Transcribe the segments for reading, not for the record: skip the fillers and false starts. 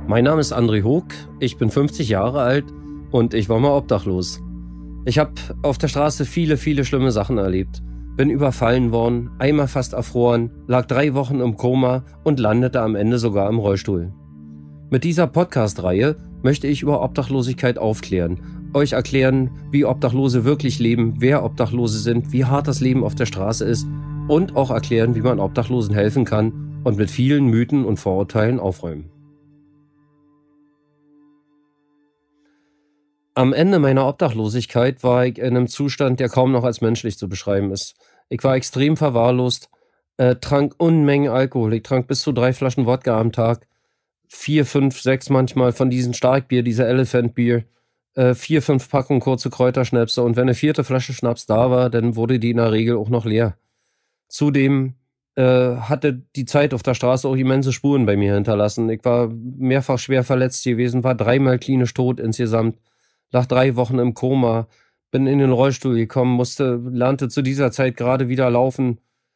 Mein Name ist André Hoog, ich bin 50 Jahre alt und ich war mal obdachlos. Ich habe auf der Straße viele schlimme Sachen erlebt. Bin überfallen worden, einmal fast erfroren, lag 3 Wochen im Koma und landete am Ende sogar im Rollstuhl. Mit dieser Podcast-Reihe möchte ich über Obdachlosigkeit aufklären, euch erklären, wie Obdachlose wirklich leben, wer Obdachlose sind, wie hart das Leben auf der Straße ist und auch erklären, wie man Obdachlosen helfen kann und mit vielen Mythen und Vorurteilen aufräumen. Am Ende meiner Obdachlosigkeit war ich in einem Zustand, der kaum noch als menschlich zu beschreiben ist. Ich war extrem verwahrlost, trank Unmengen Alkohol. Ich trank bis zu 3 Flaschen Wodka am Tag, 4, 5, 6 manchmal von diesen Starkbier, dieser Elephant Beer, 4, 5 Packungen kurze Kräuterschnäpse und wenn eine 4. Flasche Schnaps da war, dann wurde die in der Regel auch noch leer. Zudem hatte die Zeit auf der Straße auch immense Spuren bei mir hinterlassen. Ich war mehrfach schwer verletzt gewesen, war 3-mal klinisch tot insgesamt. Lag 3 Wochen im Koma, bin in den Rollstuhl gekommen, lernte zu dieser Zeit gerade wieder laufen,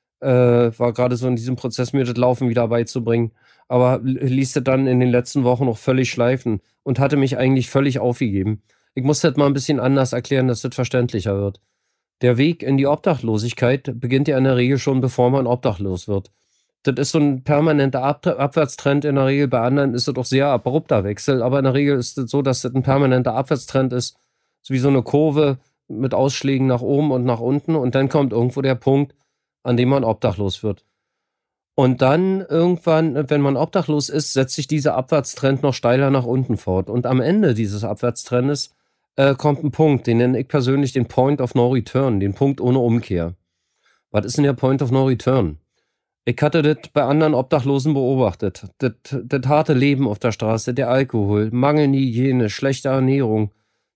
war gerade so in diesem Prozess, mir das Laufen wieder beizubringen, aber ließ das dann in den letzten Wochen noch völlig schleifen und hatte mich eigentlich völlig aufgegeben. Ich musste das mal ein bisschen anders erklären, dass das verständlicher wird. Der Weg in die Obdachlosigkeit beginnt ja in der Regel schon, bevor man obdachlos wird. Das ist so ein permanenter Abwärtstrend in der Regel. Bei anderen ist das auch sehr abrupter Wechsel, aber in der Regel ist es so, dass das ein permanenter Abwärtstrend ist. So wie so eine Kurve mit Ausschlägen nach oben und nach unten und dann kommt irgendwo der Punkt, an dem man obdachlos wird. Und dann irgendwann, wenn man obdachlos ist, setzt sich dieser Abwärtstrend noch steiler nach unten fort. Und am Ende dieses Abwärtstrendes kommt ein Punkt, den nenne ich persönlich den Point of No Return, den Punkt ohne Umkehr. Was ist denn der Point of No Return? Ich hatte das bei anderen Obdachlosen beobachtet. Das harte Leben auf der Straße, der Alkohol, mangelnde Hygiene, schlechte Ernährung,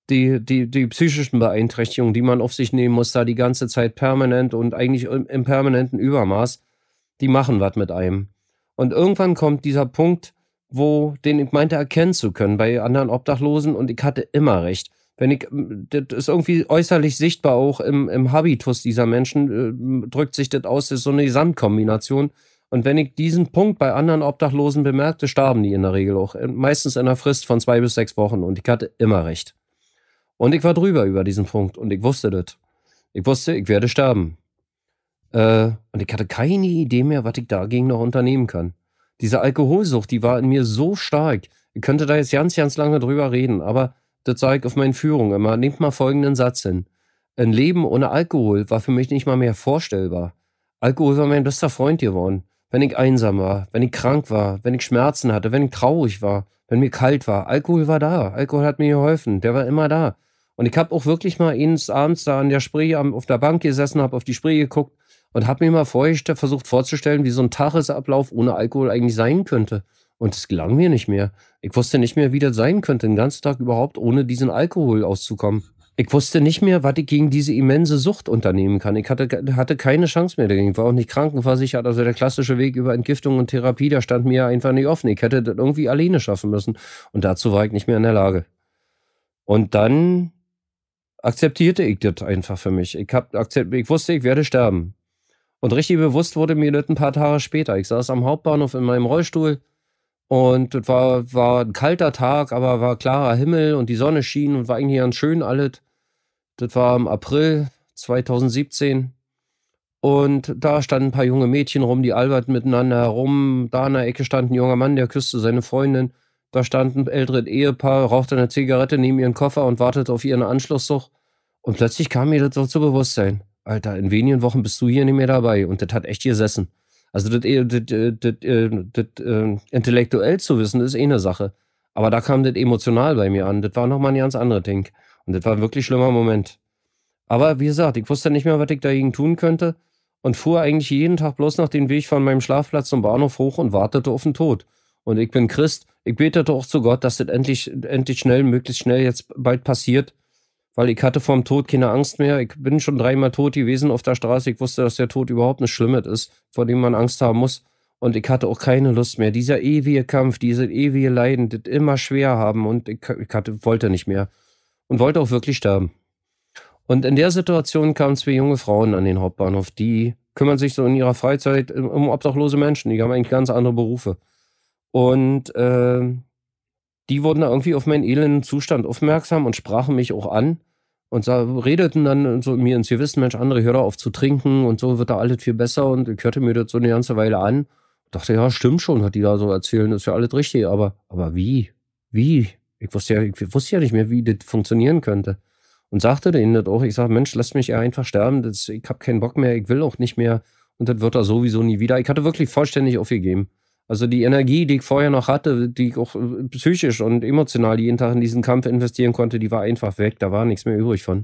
die psychischen Beeinträchtigungen, die man auf sich nehmen muss, da die ganze Zeit permanent und eigentlich im permanenten Übermaß, die machen was mit einem. Und irgendwann kommt dieser Punkt, den ich meinte erkennen zu können bei anderen Obdachlosen und ich hatte immer recht. Das ist irgendwie äußerlich sichtbar auch im Habitus dieser Menschen, drückt sich das aus, das ist so eine Gesamtkombination. Und wenn ich diesen Punkt bei anderen Obdachlosen bemerkte, starben die in der Regel auch. Meistens in einer Frist von 2 bis 6 Wochen und ich hatte immer recht. Und ich war drüber über diesen Punkt und ich wusste das. Ich wusste, ich werde sterben. Und ich hatte keine Idee mehr, was ich dagegen noch unternehmen kann. Diese Alkoholsucht, die war in mir so stark. Ich könnte da jetzt ganz lange drüber reden, aber das sage ich auf meinen Führungen immer. Nehmt mal folgenden Satz hin. Ein Leben ohne Alkohol war für mich nicht mal mehr vorstellbar. Alkohol war mein bester Freund geworden. Wenn ich einsam war, wenn ich krank war, wenn ich Schmerzen hatte, wenn ich traurig war, wenn mir kalt war. Alkohol war da. Alkohol hat mir geholfen. Der war immer da. Und ich habe auch wirklich mal abends da an der Spree auf der Bank gesessen, habe auf die Spree geguckt und habe mir mal versucht vorzustellen, wie so ein Tagesablauf ohne Alkohol eigentlich sein könnte. Und es gelang mir nicht mehr. Ich wusste nicht mehr, wie das sein könnte, den ganzen Tag überhaupt ohne diesen Alkohol auszukommen. Ich wusste nicht mehr, was ich gegen diese immense Sucht unternehmen kann. Ich hatte keine Chance mehr dagegen. Ich war auch nicht krankenversichert. Also der klassische Weg über Entgiftung und Therapie, der stand mir einfach nicht offen. Ich hätte das irgendwie alleine schaffen müssen. Und dazu war ich nicht mehr in der Lage. Und dann akzeptierte ich das einfach für mich. Ich wusste, ich werde sterben. Und richtig bewusst wurde mir das ein paar Tage später. Ich saß am Hauptbahnhof in meinem Rollstuhl und das war ein kalter Tag, aber war klarer Himmel und die Sonne schien und war eigentlich ganz schön alles. Das war im April 2017 und da standen ein paar junge Mädchen rum, die alberten miteinander herum. Da in der Ecke stand ein junger Mann, der küsste seine Freundin. Da stand ein älteres Ehepaar, rauchte eine Zigarette neben ihren Koffer und wartete auf ihren Anschlusszug. Und plötzlich kam mir das so zu Bewusstsein. Alter, in wenigen Wochen bist du hier nicht mehr dabei. Und das hat echt gesessen. Also das intellektuell zu wissen, ist eine Sache. Aber da kam das emotional bei mir an. Das war nochmal ein ganz anderes Ding. Und das war ein wirklich schlimmer Moment. Aber wie gesagt, ich wusste nicht mehr, was ich dagegen tun könnte und fuhr eigentlich jeden Tag bloß noch den Weg von meinem Schlafplatz zum Bahnhof hoch und wartete auf den Tod. Und ich bin Christ. Ich betete auch zu Gott, dass das endlich schnell, möglichst schnell jetzt bald passiert. Weil ich hatte vorm Tod keine Angst mehr. Ich bin schon 3-mal tot gewesen auf der Straße. Ich wusste, dass der Tod überhaupt nichts Schlimmes ist, vor dem man Angst haben muss. Und ich hatte auch keine Lust mehr. Dieser ewige Kampf, diese ewige Leiden, das immer schwer haben. Und ich wollte nicht mehr. Und wollte auch wirklich sterben. Und in der Situation kamen 2 junge Frauen an den Hauptbahnhof. Die kümmern sich so in ihrer Freizeit um obdachlose Menschen. Die haben eigentlich ganz andere Berufe. Und die wurden da irgendwie auf meinen elenden Zustand aufmerksam und sprachen mich auch an und redeten dann so mir ins Gewissen: „Mensch, André, hör doch auf zu trinken und so wird da alles viel besser.“ Und ich hörte mir das so eine ganze Weile an. Dachte: „Ja, stimmt schon, was die da so erzählen, ist ja alles richtig, aber wie? Wie?“ Ich wusste ja nicht mehr, wie das funktionieren könnte. Und sagte denen das auch. Ich sage: „Mensch, lasst mich ja einfach sterben. Ich habe keinen Bock mehr, ich will auch nicht mehr und das wird da sowieso nie wieder.“ Ich hatte wirklich vollständig aufgegeben. Also, die Energie, die ich vorher noch hatte, die ich auch, psychisch und emotional jeden Tag in diesen Kampf investieren konnte, die war einfach weg. Da war nichts mehr übrig von.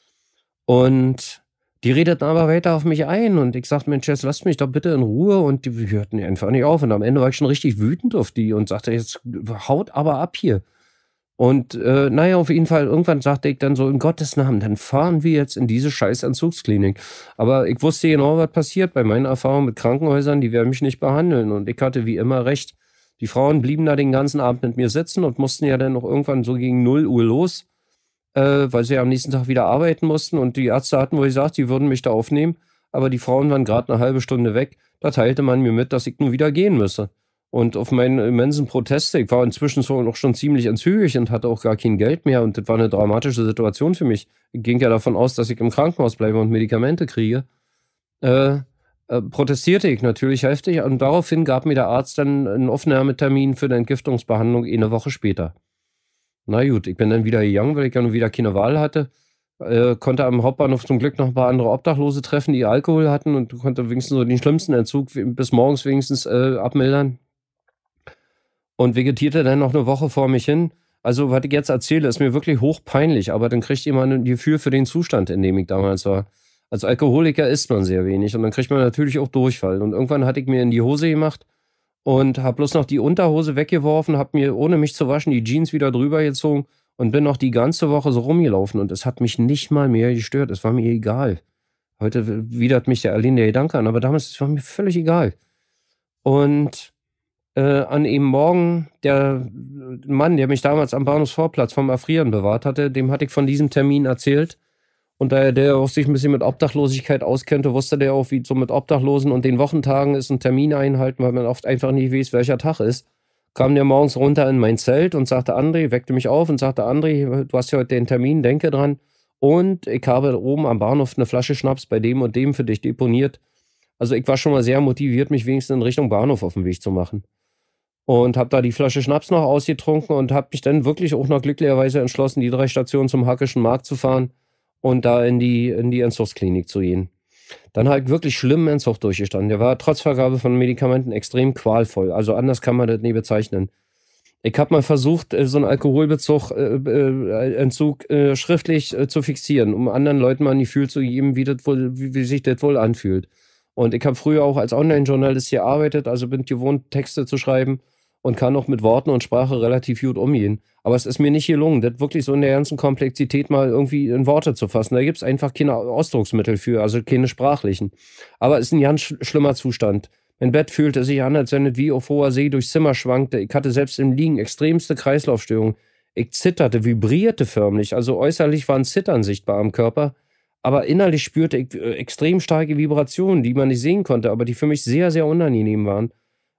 Und die redeten aber weiter auf mich ein und ich sagte: „Mensch, jetzt lasst mich doch bitte in Ruhe.“ Und die hörten einfach nicht auf. Und am Ende war ich schon richtig wütend auf die und sagte: „Jetzt haut aber ab hier.“ Und, na ja, auf jeden Fall, irgendwann sagte ich dann so: „In Gottes Namen, dann fahren wir jetzt in diese scheiß Entzugsklinik.“ Aber ich wusste genau, was passiert bei meinen Erfahrungen mit Krankenhäusern, die werden mich nicht behandeln und ich hatte wie immer recht. Die Frauen blieben da den ganzen Abend mit mir sitzen und mussten ja dann noch irgendwann so gegen 0 Uhr los, weil sie ja am nächsten Tag wieder arbeiten mussten und die Ärzte hatten wohl gesagt, sie würden mich da aufnehmen, aber die Frauen waren gerade eine halbe Stunde weg. Da teilte man mir mit, dass ich nun wieder gehen müsse. Und auf meinen immensen Proteste, ich war inzwischen so noch schon ziemlich entzügig und hatte auch gar kein Geld mehr und das war eine dramatische Situation für mich. Ich ging ja davon aus, dass ich im Krankenhaus bleibe und Medikamente kriege. Äh, protestierte ich natürlich heftig und daraufhin gab mir der Arzt dann einen Aufnahmetermin für 'ne Entgiftungsbehandlung 1 Woche später. Na gut, ich bin dann wieder gegangen, weil ich ja nun wieder keine Wahl hatte. Konnte am Hauptbahnhof zum Glück noch ein paar andere Obdachlose treffen, die Alkohol hatten und konnte wenigstens so den schlimmsten Entzug bis morgens wenigstens, abmildern und vegetierte dann noch eine Woche vor mich hin. Also, was ich jetzt erzähle, ist mir wirklich hochpeinlich, aber dann kriegt ihr mal 'n Gefühl für den Zustand, in dem ich damals war. Als Alkoholiker isst man sehr wenig und dann kriegt man natürlich auch Durchfall und irgendwann hatte ich mir in die Hose gemacht und habe bloß noch die Unterhose weggeworfen, habe mir, ohne mich zu waschen, die Jeans wieder drüber gezogen und bin noch die ganze Woche so rumgelaufen und es hat mich nicht mal mehr gestört. Es war mir egal. Heute widert mich der Gedanke an, aber damals, es war mir völlig egal. Und, an eben Morgen, der Mann, der mich damals am Bahnhofsvorplatz vom Erfrieren bewahrt hatte, dem hatte ich von diesem Termin erzählt. Und da der auch sich ein bisschen mit Obdachlosigkeit auskannte, wusste der auch, wie so mit Obdachlosen und den Wochentagen ist, 'n Termin einhalten, weil man oft einfach nicht weiß, welcher Tag ist. Kam der morgens runter in mein Zelt und sagte: „André“, weckte mich auf und sagte: „André, du hast ja heute den Termin, denke dran. Und ich habe oben am Bahnhof eine Flasche Schnaps bei dem und dem für dich deponiert.“ Also, ich war schon mal sehr motiviert, mich wenigstens in Richtung Bahnhof auf 'n Weg zu machen. Und habe da die Flasche Schnaps noch ausgetrunken und habe mich dann wirklich auch noch glücklicherweise entschlossen, die 3 Stationen zum Hackischen Markt zu fahren und da in die Entzugsklinik zu gehen. Dann halt wirklich schlimmen Entzug durchgestanden. Der war trotz Vergabe von Medikamenten extrem qualvoll. Also, anders kann man das nie bezeichnen. Ich habe mal versucht, so 'n Alkoholbezug Entzug, schriftlich, zu fixieren, um anderen Leuten mal 'n Gefühl zu geben, wie sich das wohl anfühlt. Und ich habe früher auch als Onlinejournalist gearbeitet, also bin gewohnt, Texte zu schreiben und kann auch mit Worten und Sprache relativ gut umgehen. Aber es ist mir nicht gelungen, das wirklich so in der ganzen Komplexität mal irgendwie in Worte zu fassen. Da gibt's einfach keine Ausdrucksmittel für, also keine sprachlichen. Aber es ist 'n ganz schlimmer Zustand. Mein Bett fühlte sich an, als wenn es wie auf hoher See durchs Zimmer schwankte. Ich hatte selbst im Liegen extremste Kreislaufstörungen. Ich zitterte, vibrierte förmlich. Also äußerlich war 'n Zittern sichtbar am Körper, aber innerlich spürte ich, extrem starke Vibrationen, die man nicht sehen konnte, aber die für mich sehr, sehr unangenehm waren.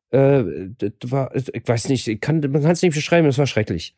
Das war, ich weiß nicht, man kann's nicht beschreiben, es war schrecklich.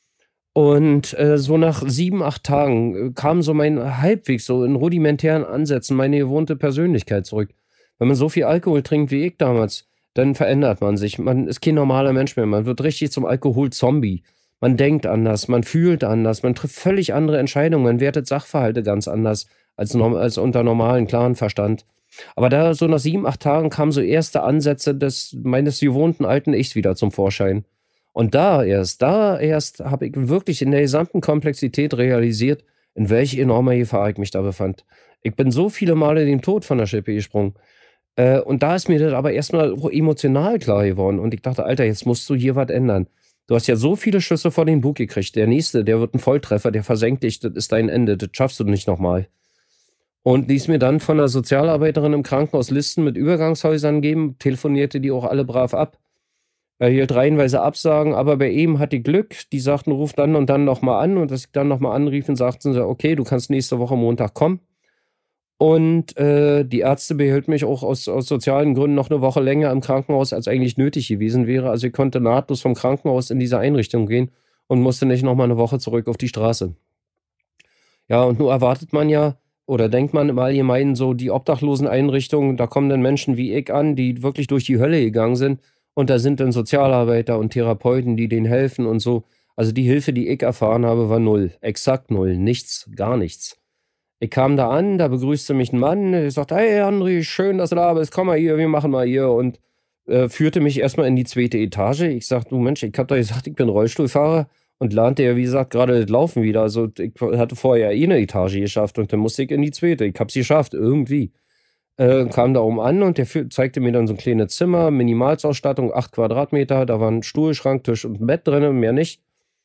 Und, so nach 7, 8 Tagen, kam so mein halbwegs so in rudimentären Ansätzen meine gewohnte Persönlichkeit zurück. Wenn man so viel Alkohol trinkt wie ich damals, dann verändert man sich. Man ist kein normaler Mensch mehr. Man wird richtig zum Alkoholzombie. Man denkt anders, man fühlt anders, man trifft völlig andere Entscheidungen, man wertet Sachverhalte ganz anders als unter normalen, klaren Verstand. Aber da so nach 7, 8 Tagen kamen so erste Ansätze des meines gewohnten alten Ichs wieder zum Vorschein. Und da erst habe ich wirklich in der gesamten Komplexität realisiert, in welch enormer Gefahr ich mich da befand. Ich bin so viele Male dem Tod von der Schippe gesprungen. Und da ist mir das aber erstmal mal emotional klar geworden und ich dachte: „Alter, jetzt musst du hier was ändern. Du hast ja so viele Schüsse vor den Bug gekriegt. Der nächste, der wird ein Volltreffer, der versenkt dich, das ist dein Ende, das schaffst du nicht nochmal. Und ließ mir dann von der Sozialarbeiterin im Krankenhaus Listen mit Übergangshäusern geben, telefonierte die auch alle brav ab. Erhielt reihenweise Absagen, aber bei ihm hatte ich Glück. Die sagten: „Ruf dann und dann noch mal an.“ Und als ich dann noch mal anrief, sagten sie: „Okay, du kannst nächste Woche Montag kommen.“ Und die Ärzte behielten mich auch aus sozialen Gründen noch eine Woche länger im Krankenhaus, als eigentlich nötig gewesen wäre. Also ich konnte nahtlos vom Krankenhaus in diese Einrichtung gehen und musste nicht noch mal 'ne Woche zurück auf die Straße. Ja, und nun erwartet man ja oder denkt man im Allgemeinen so, die Obdachloseneinrichtungen, da kommen dann Menschen wie ich an, die wirklich durch die Hölle gegangen sind und da sind dann Sozialarbeiter und Therapeuten, die denen helfen und so. Also die Hilfe, die ich erfahren habe, war null, exakt null, nichts, gar nichts. Ich kam da an, da begrüßte mich ein Mann, der sagte: „Hey André, schön, dass du da bist. Komm mal hier, wir machen mal hier“ und führte mich erstmal in die zweite Etage. Ich sag: „Du Mensch, ich habe doch gesagt, ich bin Rollstuhlfahrer“ und lernte ja, wie gesagt, gerade das Laufen wieder. Also, ich hatte vorher ja eh 'ne Etage geschafft und dann musste ich in die zweite. Ich habe es geschafft, irgendwie. Kam da oben an und der zeigte mir dann so ein kleines Zimmer, Minimalsausstattung, 8 Quadratmeter. Da war ein Stuhl, Schrank, Tisch und 'n Bett drinne, mehr nicht.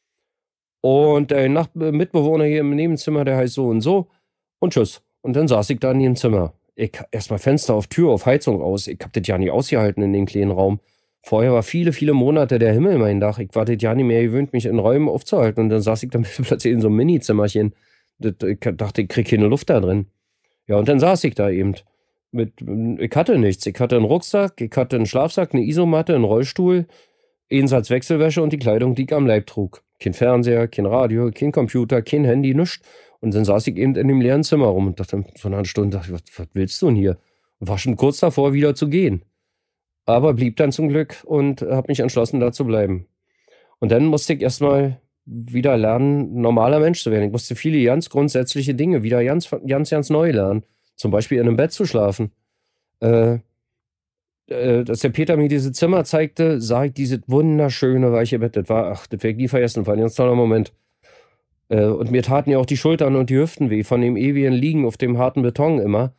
Und der Mitbewohner hier im Nebenzimmer, der heißt so und so und tschüss. Und dann saß ich da in dem Zimmer. Ich erst mal Fenster auf, Tür auf, Heizung aus. Ich habe das ja nicht ausgehalten in dem kleinen Raum. Vorher war viele, viele Monate der Himmel mein Dach. Ich war das ja nicht mehr gewöhnt, mich in Räumen aufzuhalten. Und dann saß ich da plötzlich in so 'nem Minizimmerchen. Ich dachte, ich kriege keine Luft da drin. Ja, und dann saß ich da eben ich hatte nichts. Ich hatte einen Rucksack, ich hatte einen Schlafsack, eine Isomatte, einen Rollstuhl, 1 Satz Wechselwäsche und die Kleidung, die ich am Leib trug. Kein Fernseher, kein Radio, kein Computer, kein Handy, nix. Und dann saß ich eben in dem leeren Zimmer rum und dachte so nach 'ner Stunde, dachte ich: „Was willst du denn hier?“ Und war schon kurz davor, wieder zu gehen. Aber blieb dann zum Glück und habe mich entschlossen, da zu bleiben. Und dann musste ich erst mal wieder lernen, normaler Mensch zu werden. Ich musste viele ganz grundsätzliche Dinge wieder ganz neu lernen. Zum Beispiel in 'nem Bett zu schlafen. Äh, Dass der Peter mir dieses Zimmer zeigte, sah ich dieses wunderschöne weiche Bett. Das werde ich nie vergessen, war 'n ganz toller Moment. Und mir taten ja auch die Schultern und die Hüften weh von dem ewigen Liegen auf dem harten Beton immer.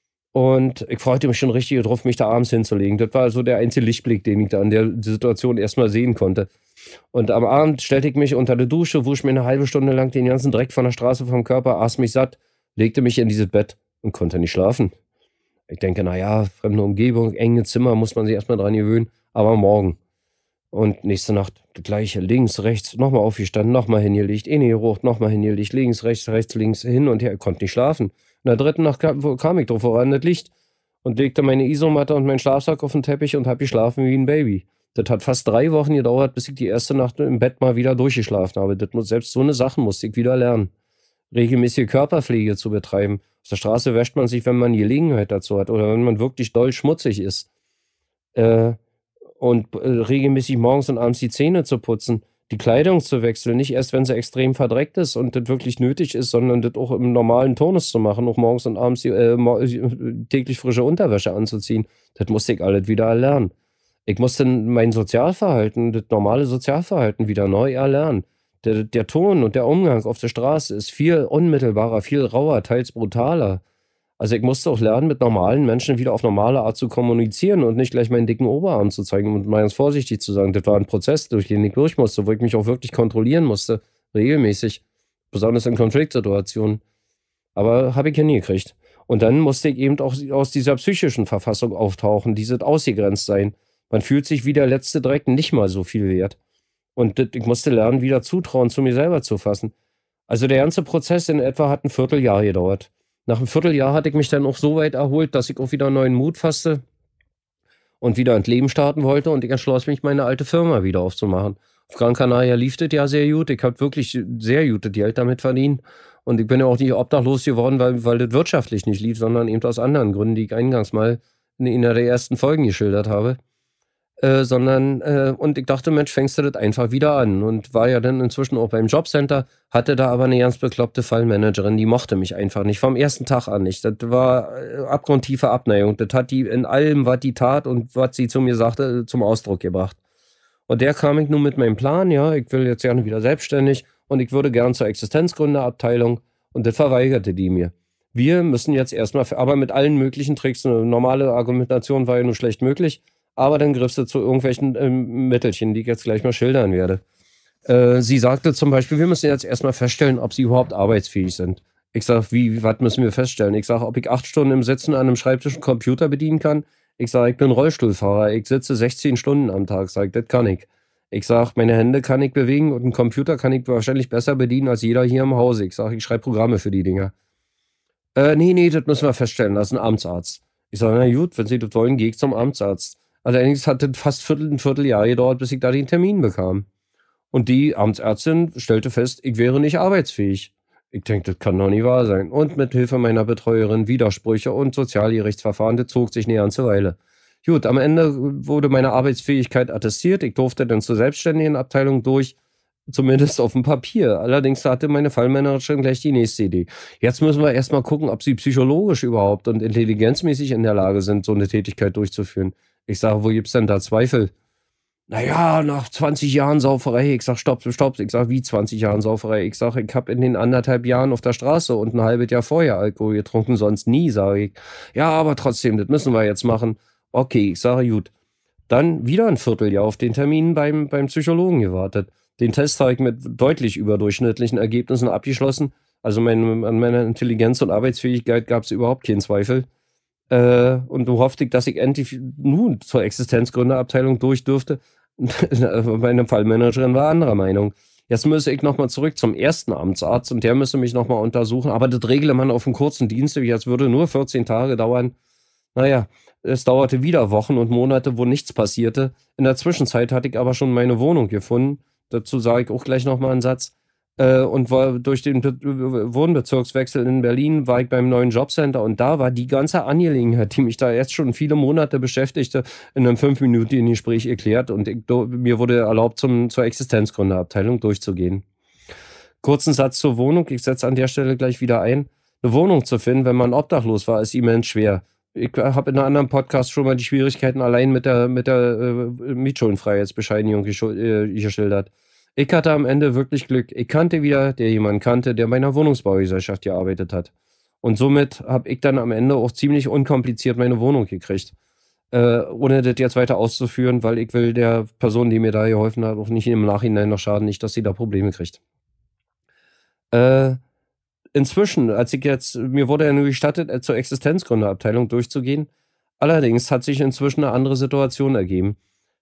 Und ich freute mich schon richtig drauf, mich da abends hinzulegen. Das war so der einzige Lichtblick, den ich da an der Situation erst mal sehen konnte. Und am Abend stellte ich mich unter die Dusche, wusch mir 'ne halbe Stunde lang den ganzen Dreck von der Straße vom Körper, aß mich satt, legte mich in dieses Bett und konnte nicht schlafen. Ich denke: „Na ja, fremde Umgebung, enge Zimmer, muss man sich erst mal dran gewöhnen, aber morgen.“ Und nächste Nacht das Gleiche, links, rechts, noch mal aufgestanden, noch mal hingelegt, inne geraucht, noch mal hingelegt, links, rechts, links, hin und her, konnte nicht schlafen. In der dritten Nacht kam ich drauf, woran das liegt und legte meine Isomatte und meinen Schlafsack auf 'n Teppich und habe geschlafen wie 'n Baby. Das hat fast 3 Wochen gedauert, bis ich die erste Nacht im Bett mal wieder durchgeschlafen habe. Das muss selbst so 'ne Sachen musste ich wieder lernen. Regelmäßige Körperpflege zu betreiben. Auf der Straße wäscht man sich, wenn man Gelegenheit dazu hat oder wenn man wirklich doll schmutzig ist. Äh, regelmäßig morgens und abends die Zähne zu putzen, die Kleidung zu wechseln, nicht erst, wenn sie extrem verdreckt ist und das wirklich nötig ist, sondern das auch im normalen Turnus zu machen, auch morgens und abends täglich frische Unterwäsche anzuziehen. Das musste ich alles wieder erlernen. Ich musste mein Sozialverhalten, das normale Sozialverhalten wieder neu erlernen. Der Ton und der Umgang auf der Straße ist viel unmittelbarer, viel rauer, teils brutaler. Also, ich musste auch lernen, mit normalen Menschen wieder auf normale Art zu kommunizieren und nicht gleich meinen dicken Oberarm zu zeigen und mal ganz vorsichtig zu sagen. Das war ein Prozess, durch den ich durch musste, wo ich mich auch wirklich kontrollieren musste, regelmäßig, besonders in Konfliktsituationen. Aber habe ich hingekriegt. Und dann musste ich eben auch aus dieser psychischen Verfassung auftauchen, dieses Ausgegrenzt-Sein. Man fühlt sich wie der letzte Dreck nicht mal so viel wert. Und ich musste lernen, wieder Zutrauen zu mir selber zu fassen. Also, der ganze Prozess in etwa hat ein Vierteljahr gedauert. Nach 'm Vierteljahr hatte ich mich dann auch so weit erholt, dass ich auch wieder neuen Mut fasste und wieder ins Leben starten wollte und ich entschloss mich, meine alte Firma wieder aufzumachen. Auf Gran Canaria lief das ja sehr gut. Ich habe wirklich sehr gutes Geld damit verdient und ich bin ja auch nicht obdachlos geworden, weil das wirtschaftlich nicht lief, sondern eben aus anderen Gründen, die ich eingangs mal in einer der ersten Folgen geschildert habe. Und ich dachte: „Mensch, fängst du das einfach wieder an“ und war ja dann inzwischen auch beim Jobcenter, hatte da aber eine ganz bekloppte Fallmanagerin, die mochte mich einfach nicht, vom ersten Tag an nicht. Das war, abgrundtiefe Abneigung. Das hat die in allem, was die tat und was sie zu mir sagte, zum Ausdruck gebracht. Und der kam ich nun mit meinem Plan, ja, ich will jetzt gerne wieder selbstständig und ich würde gern zur Existenzgründerabteilung und das verweigerte die mir. Wir müssen jetzt erst mal aber mit allen möglichen Tricks, 'ne normale Argumentation war ja nur schlecht möglich, aber dann griff sie zu irgendwelchen, Mittelchen, die ich jetzt gleich mal schildern werde. Sie sagte zum Beispiel: „Wir müssen jetzt erst mal feststellen, ob Sie überhaupt arbeitsfähig sind.“ Ich sage: „Wie, was müssen wir feststellen?“ Ich sage: „Ob ich 8 Stunden im Sitzen an 'nem Schreibtisch 'n Computer bedienen kann?“ Ich sage: „Ich bin Rollstuhlfahrer. Ich sitze 16 Stunden am Tag“, sage ich: „Das kann ich.“ Ich sage: „Meine Hände kann ich bewegen und 'n Computer kann ich wahrscheinlich besser bedienen als jeder hier im Hause.“ Ich sage: „Ich schreibe Programme für die Dinger.“ Nee, das müssen wir feststellen, das ist ein Amtsarzt. Ich sage, na gut, wenn Sie das wollen, gehe ich zum Amtsarzt. Allerdings hat das fast ein Vierteljahr gedauert, bis ich da den Termin bekam. Und die Amtsärztin stellte fest, ich wäre nicht arbeitsfähig. Ich denke, das kann doch nicht wahr sein. Und mit Hilfe meiner Betreuerin Widersprüche und Sozialgerichtsverfahren, das zog sich eine ganze Weile. Gut, am Ende wurde meine Arbeitsfähigkeit attestiert. Ich durfte dann zur selbstständigen Abteilung durch, zumindest auf dem Papier. Allerdings hatte meine Fallmanagerin gleich die nächste Idee. Jetzt müssen wir erstmal gucken, ob sie psychologisch überhaupt und intelligenzmäßig in der Lage sind, so eine Tätigkeit durchzuführen. Ich sage, wo gibt's denn da Zweifel? Naja, nach 20 Jahren Sauferei. Ich sag, stopp, stopp. Ich sag, wie 20 Jahren Sauferei? Ich sag, ich habe in den 1,5 Jahren auf der Straße und ein halbes Jahr vorher Alkohol getrunken, sonst nie, sage ich. Ja, aber trotzdem, das müssen wir jetzt machen. Okay, ich sage, gut. Dann wieder ein Vierteljahr auf den Termin beim Psychologen gewartet. Den Test habe ich mit deutlich überdurchschnittlichen Ergebnissen abgeschlossen. Also an meiner Intelligenz und Arbeitsfähigkeit gab es überhaupt keinen Zweifel. Und du hoffte ich, dass ich endlich nun zur Existenzgründerabteilung durch dürfte. Meine Fallmanagerin war anderer Meinung. Jetzt müsse ich nochmal zurück zum ersten Amtsarzt und der müsse mich nochmal untersuchen. Aber das regle man auf einem kurzen Dienstweg. Jetzt würde nur 14 Tage dauern. Naja, es dauerte wieder Wochen und Monate, wo nichts passierte. In der Zwischenzeit hatte ich aber schon meine Wohnung gefunden. Dazu sage ich auch gleich nochmal einen Satz. Und war durch den Wohnbezirkswechsel in Berlin war ich beim neuen Jobcenter und da war die ganze Angelegenheit, die mich da jetzt schon viele Monate beschäftigte, in einem 5-minütigen Gespräch erklärt und mir wurde erlaubt, zur Existenzgründerabteilung durchzugehen. Kurzen Satz zur Wohnung, ich setze an der Stelle gleich wieder ein. Eine Wohnung zu finden, wenn man obdachlos war, ist immens schwer. Ich habe in einem anderen Podcast schon mal die Schwierigkeiten allein mit der Mietschuldenfreiheitsbescheinigung geschildert. Ich hatte am Ende wirklich Glück. Ich kannte wieder, der jemanden kannte, der bei einer Wohnungsbaugesellschaft gearbeitet hat. Und somit habe ich dann am Ende auch ziemlich unkompliziert meine Wohnung gekriegt. Ohne das jetzt weiter auszuführen, weil ich will der Person, die mir da geholfen hat, auch nicht im Nachhinein noch schaden, nicht, dass sie da Probleme kriegt. Äh, Inzwischen, mir wurde ja nur gestattet, zur Existenzgründerabteilung durchzugehen. Allerdings hat sich inzwischen eine andere Situation ergeben.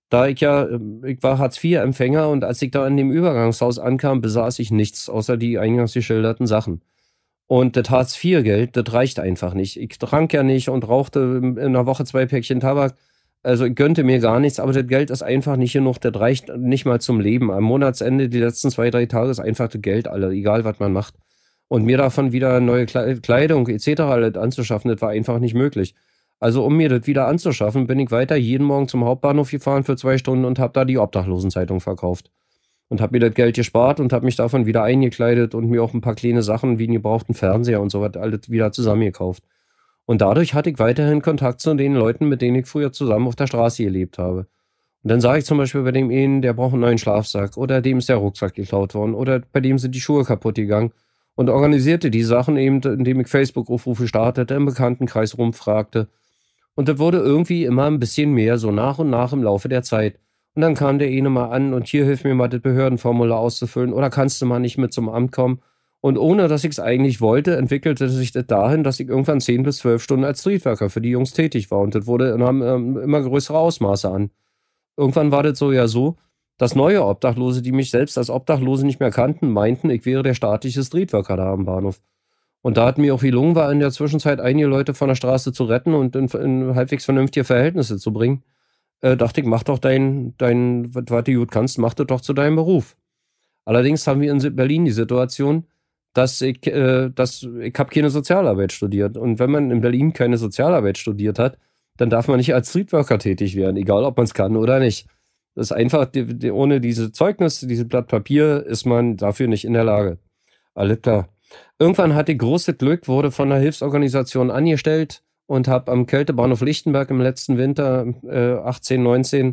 Ich war Hartz-IV-Empfänger und als ich da in dem Übergangshaus ankam, besaß ich nichts, außer die eingangs geschilderten Sachen. Und das Hartz-IV-Geld, das reicht einfach nicht. Ich trank ja nicht und rauchte in einer Woche 2 Päckchen Tabak. Also ich gönnte mir gar nichts, aber das Geld ist einfach nicht genug. Das reicht nicht mal zum Leben. Am Monatsende, die letzten 2, 3 Tage, ist einfach das Geld alle, egal was man macht. Und mir davon wieder neue Kleidung etc. alles anzuschaffen, das war einfach nicht möglich. Also um mir das wieder anzuschaffen, bin ich weiter jeden Morgen zum Hauptbahnhof gefahren für 2 Stunden und habe da die Obdachlosenzeitung verkauft. Und habe mir das Geld gespart und habe mich davon wieder eingekleidet und mir auch ein paar kleine Sachen wie einen gebrauchten Fernseher und so was alles wieder zusammengekauft. Und dadurch hatte ich weiterhin Kontakt zu den Leuten, mit denen ich früher zusammen auf der Straße gelebt habe. Und dann sage ich zum Beispiel bei dem einen, der braucht einen neuen Schlafsack oder dem ist der Rucksack geklaut worden oder bei dem sind die Schuhe kaputt gegangen und organisierte die Sachen eben, indem ich Facebook-Aufrufe startete, im Bekanntenkreis rumfragte. Und das wurde irgendwie immer ein bisschen mehr, so nach und nach im Laufe der Zeit. Und dann kam der eine mal an und hier hilf mir mal das Behördenformular auszufüllen oder kannst du mal nicht mit zum Amt kommen? Und ohne dass ich es eigentlich wollte, entwickelte sich das dahin, dass ich irgendwann 10 bis 12 Stunden als Streetworker für die Jungs tätig war. Und das nahm immer größere Ausmaße an. Irgendwann war das so ja so, dass neue Obdachlose, die mich selbst als Obdachlose nicht mehr kannten, meinten, ich wäre der staatliche Streetworker da am Bahnhof. Und da hat mir auch gelungen, war in der Zwischenzeit einige Leute von der Straße zu retten und in halbwegs vernünftige Verhältnisse zu bringen. Dachte ich, mach doch was du gut kannst, mach das doch zu deinem Beruf. Allerdings haben wir in Berlin die Situation, dass ich habe keine Sozialarbeit studiert. Und wenn man in Berlin keine Sozialarbeit studiert hat, dann darf man nicht als Streetworker tätig werden, egal ob man es kann oder nicht. Das ist einfach, ohne diese Zeugnis, dieses Blatt Papier, ist man dafür nicht in der Lage. Alles klar. Irgendwann hatte ich großes Glück, wurde von einer Hilfsorganisation angestellt und habe am Kältebahnhof Lichtenberg im letzten Winter 18, 19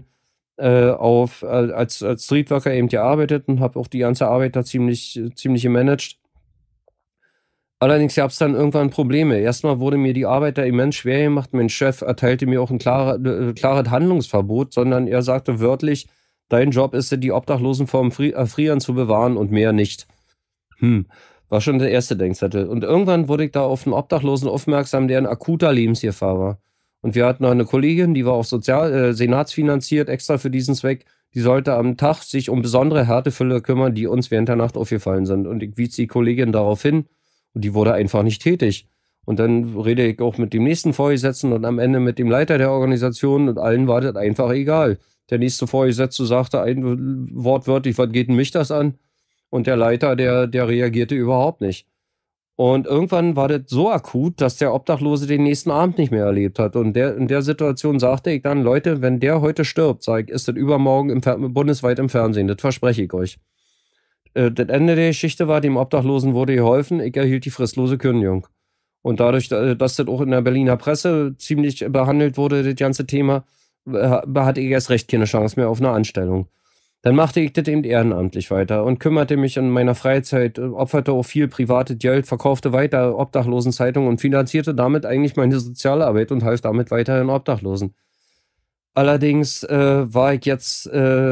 als Streetworker eben gearbeitet und habe auch die ganze Arbeit da ziemlich gemanagt. Allerdings gab es dann irgendwann Probleme. Erstmal wurde mir die Arbeit da immens schwer gemacht. Mein Chef erteilte mir auch ein klares Handlungsverbot, sondern er sagte wörtlich, dein Job ist es, die Obdachlosen vor dem Erfrieren zu bewahren und mehr nicht. War schon der erste Denkzettel. Und irgendwann wurde ich da auf einen Obdachlosen aufmerksam, der in akuter Lebensgefahr war. Und wir hatten noch eine Kollegin, die war auch senatsfinanziert, extra für diesen Zweck. Die sollte am Tag sich um besondere Härtefälle kümmern, die uns während der Nacht aufgefallen sind. Und ich wies die Kollegin darauf hin und die wurde einfach nicht tätig. Und dann rede ich auch mit dem nächsten Vorgesetzten und am Ende mit dem Leiter der Organisation und allen war das einfach egal. Der nächste Vorgesetzte sagte wortwörtlich, was geht denn mich das an? Und der Leiter, der reagierte überhaupt nicht. Und irgendwann war das so akut, dass der Obdachlose den nächsten Abend nicht mehr erlebt hat. Und in der Situation sagte ich dann, Leute, wenn der heute stirbt, sag ich, ist das übermorgen bundesweit im Fernsehen. Das verspreche ich euch. Das Ende der Geschichte war, dem Obdachlosen wurde geholfen, ich erhielt die fristlose Kündigung. Und dadurch, dass das auch in der Berliner Presse ziemlich behandelt wurde, das ganze Thema, hatte ich erst recht keine Chance mehr auf eine Anstellung. Dann machte ich das eben ehrenamtlich weiter und kümmerte mich in meiner Freizeit, opferte auch viel privates Geld, verkaufte weiter Obdachlosenzeitungen und finanzierte damit eigentlich meine Sozialarbeit und half damit weiterhin Obdachlosen. Allerdings war ich jetzt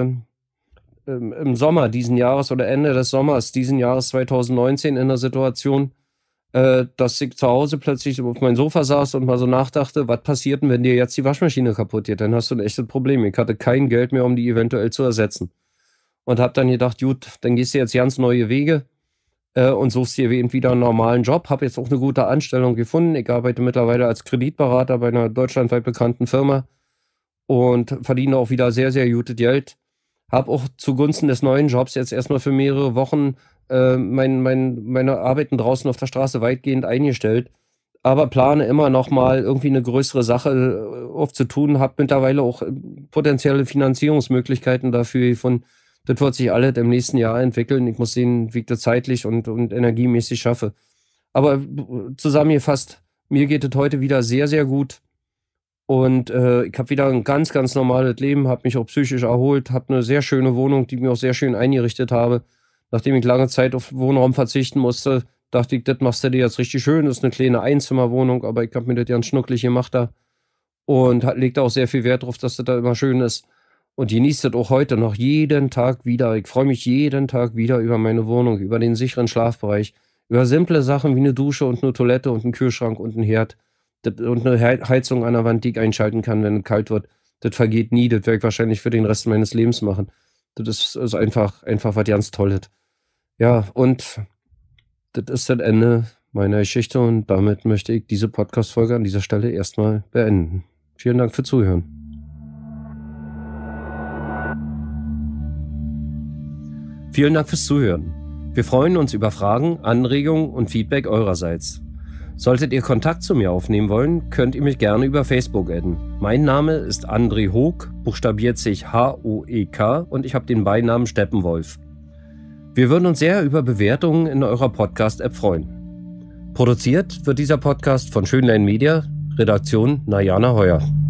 im Sommer diesen Jahres oder Ende des Sommers diesen Jahres 2019 in der Situation, dass ich zu Hause plötzlich auf meinem Sofa saß und mal so nachdachte, was passiert denn, wenn dir jetzt die Waschmaschine kaputt geht? Dann hast du ein echtes Problem. Ich hatte kein Geld mehr, um die eventuell zu ersetzen. Und habe dann gedacht, gut, dann gehst du jetzt ganz neue Wege und suchst dir eben wieder einen normalen Job. Habe jetzt auch eine gute Anstellung gefunden. Ich arbeite mittlerweile als Kreditberater bei einer deutschlandweit bekannten Firma und verdiene auch wieder sehr, sehr gutes Geld. Habe auch zugunsten des neuen Jobs jetzt erstmal für mehrere Wochen meine Arbeiten draußen auf der Straße weitgehend eingestellt, aber plane immer noch mal irgendwie eine größere Sache aufzutun, habe mittlerweile auch potenzielle Finanzierungsmöglichkeiten dafür gefunden. Das wird sich alles im nächsten Jahr entwickeln. Ich muss sehen, wie ich das zeitlich und energiemäßig schaffe. Aber zusammengefasst, mir geht es heute wieder sehr, sehr gut. Und ich habe wieder ein ganz, ganz normales Leben, habe mich auch psychisch erholt, habe eine sehr schöne Wohnung, die ich mir auch sehr schön eingerichtet habe. Nachdem ich lange Zeit auf Wohnraum verzichten musste, dachte ich, das machst du dir jetzt richtig schön. Das ist eine kleine Einzimmerwohnung, aber ich habe mir das ganz schnucklig gemacht da. Und legt auch sehr viel Wert darauf, dass das da immer schön ist. Und genießt das auch heute noch jeden Tag wieder. Ich freue mich jeden Tag wieder über meine Wohnung, über den sicheren Schlafbereich, über simple Sachen wie eine Dusche und eine Toilette und einen Kühlschrank und einen Herd und eine Heizung an der Wand, die ich einschalten kann, wenn es kalt wird. Das vergeht nie. Das werde ich wahrscheinlich für den Rest meines Lebens machen. Das ist einfach was ganz Tolles. Ja, und das ist das Ende meiner Geschichte und damit möchte ich diese Podcast-Folge an dieser Stelle erstmal beenden. Vielen Dank für Zuhören. Vielen Dank fürs Zuhören. Wir freuen uns über Fragen, Anregungen und Feedback eurerseits. Solltet ihr Kontakt zu mir aufnehmen wollen, könnt ihr mich gerne über Facebook adden. Mein Name ist André Hoek, buchstabiert sich H-O-E-K und ich habe den Beinamen Steppenwolf. Wir würden uns sehr über Bewertungen in eurer Podcast-App freuen. Produziert wird dieser Podcast von Schönlein Media, Redaktion Najana Heuer.